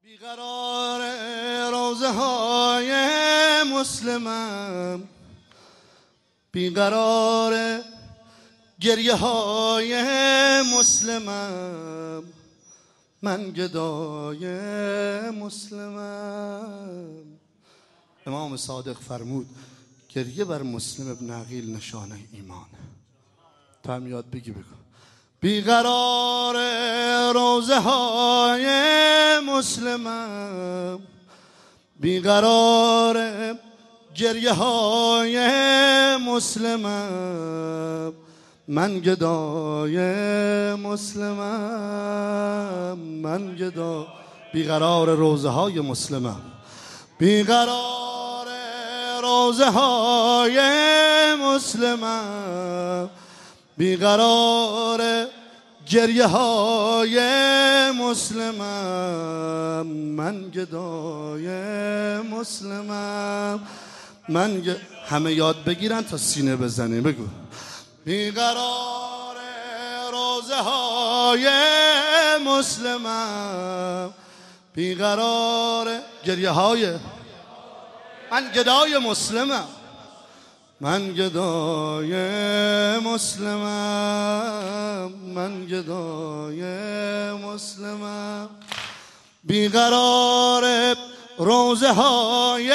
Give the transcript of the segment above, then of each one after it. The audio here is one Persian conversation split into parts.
بیقرار روزه های مسلمم، بیقرار گریه های مسلمم، من گدای مسلمم. امام صادق فرمود گریه بر مسلم ابن عقیل نشانه ایمان. تو هم یاد بگو. بیقرار روزه های مسلمم، بیقرار گریه های مسلمم، من گدای مسلمم، من گدا. بیقرار روزه های مسلمم، بیقرار روزه های مسلمم، بیقرار گریه های مسلمم، من گدای مسلمم، همه یاد بگیرن تا سینه بزنه. بگو بیقرار روزه های مسلمم، بیقرار گریه های، من گدای مسلمم، من گدای مسلمم، من گدای مسلمم. بیقرار روزه های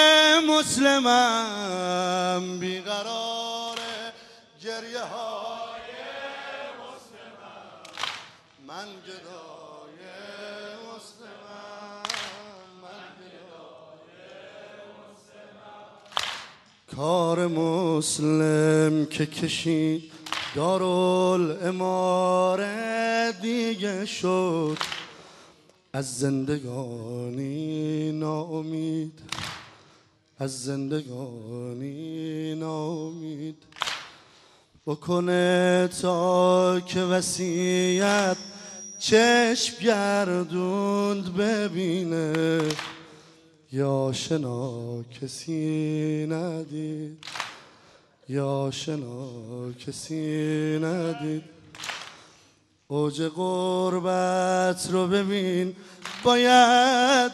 مسلمم، بیقرار گریه های مسلمم، من گدای مسلمم، من گدای مسلمم. کار مسلم که کشید دارالاماره دیگه شد، از زندگانی ناامید، از زندگانی ناامید. بکنه تا که وصیت چشم گردوند ببینه، یا شنا کسی ندید، یا شنا کسی ندید. اوج غربت رو ببین باید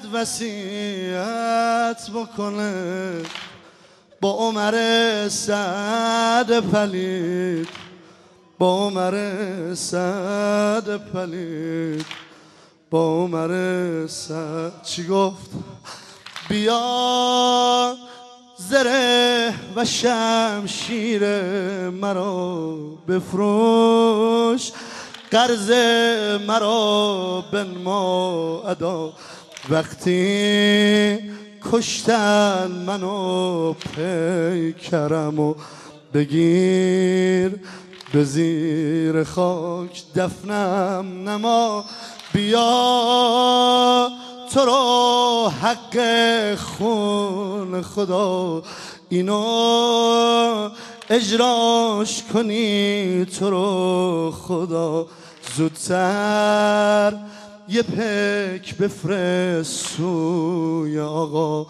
وصیت بکنه، با عمر سعد پلید، با عمر سعد پلید، با عمر سعد. چی گفت؟ بیا زره و شمشیر مرا بفروش، قرض مرا بنما ادا. وقتی کشتن منو پیکرمو بگیر، به زیر خاک دفنم نما. بیا تو رو حق خون خدا اینو اجراش کنی، تو رو خدا زودتر یه پک بفرست سوی آقا،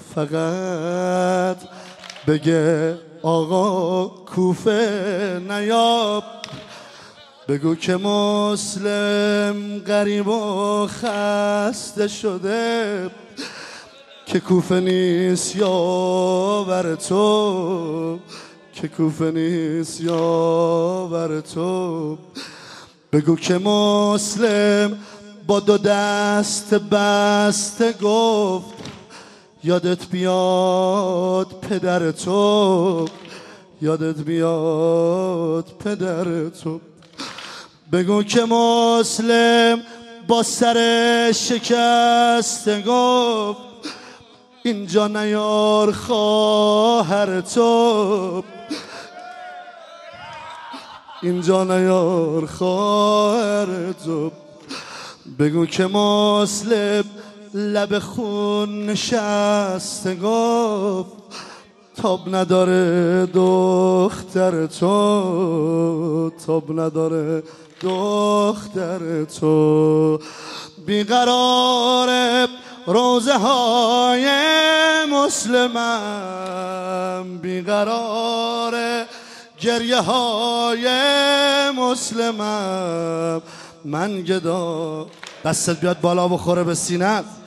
فقط بگه آقا کوفه نیاب. بگو که مسلم غریب و خسته شده، که کوفه نیست یاور تو، که کوفه نیست یاور تو. بگو که مسلم با دو دست بسته گفت، یادت بیاد پدر تو، یادت بیاد پدر تو. بگو که مسلم با سر شکسته گفت، اینجا نیار خواهر تو، اینجا نیار خواهر تو. بگو که مسلم لب خون نشسته گفت، تاب نداره دختر تو، تاب نداره دختر تو. بیقرار روزه های مسلمم، بیقرار گریه های مسلمم، من گدا. دستت بیاد بالا بخوره به سینت.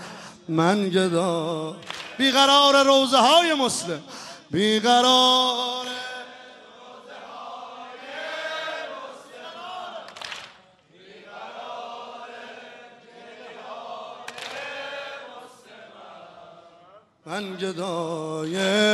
من گدا بیقرار روزه های مسلم بیقرار من گدای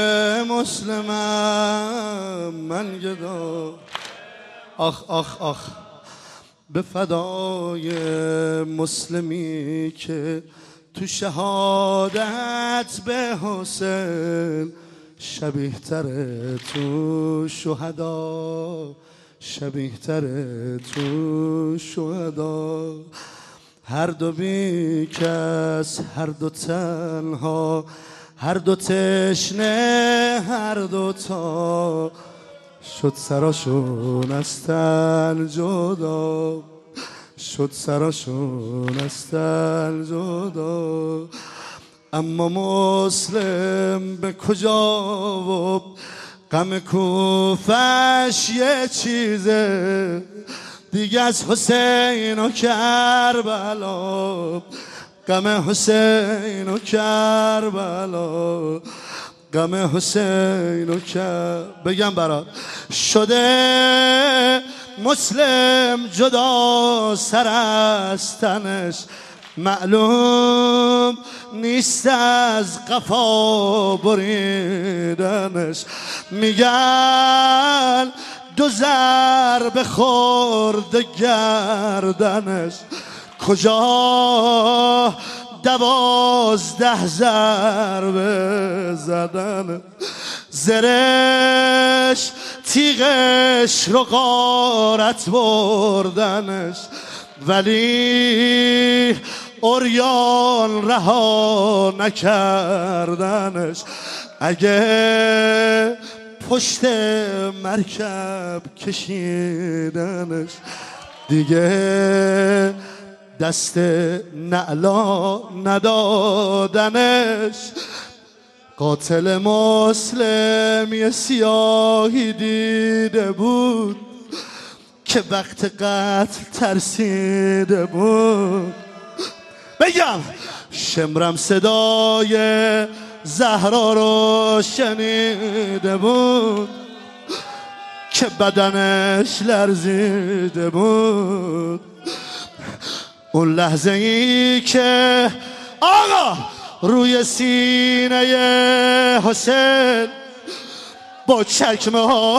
مسلمم من گدا آخ آخ آخ به فدای مسلمی که تو شهادت به حسین شبیه تره تو شهدا شبیه تره تو شهدا هر دو بی کس هر دو تنها هر دو تشنه هر دو تا شد سراشون از تن جدا شد سراشون از تن جدا اما مسلم به کجا و غم کوفش یه چیزه دیگه از حسین و کربلا غم حسین و کربلا غم حسین و بگم برات شده مسلم جدا سر از تنش معلوم نیست از قفا بریدنش میگن دو ضربه خورده گردنش کجا 12 ضربه زدن زرش تیغش رو غارت بردنش ولی عریان رها نکردنش اگه پشت مرکب کشیدنش دیگه دست نعلا ندادنش قاتل مسلم یه سیاهی دیده بود که وقت قتل ترسیده بود بگم شمرم صدای زهرا رو شنیده بود که بدنش لرزیده بود اون لحظه ای که آقا روی سینه حسین با چکمه ها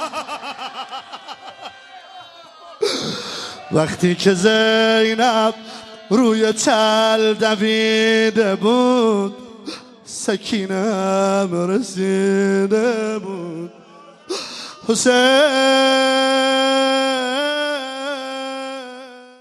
وقتی که زینب روی تل دویده بود سکینم رسیده بود حسین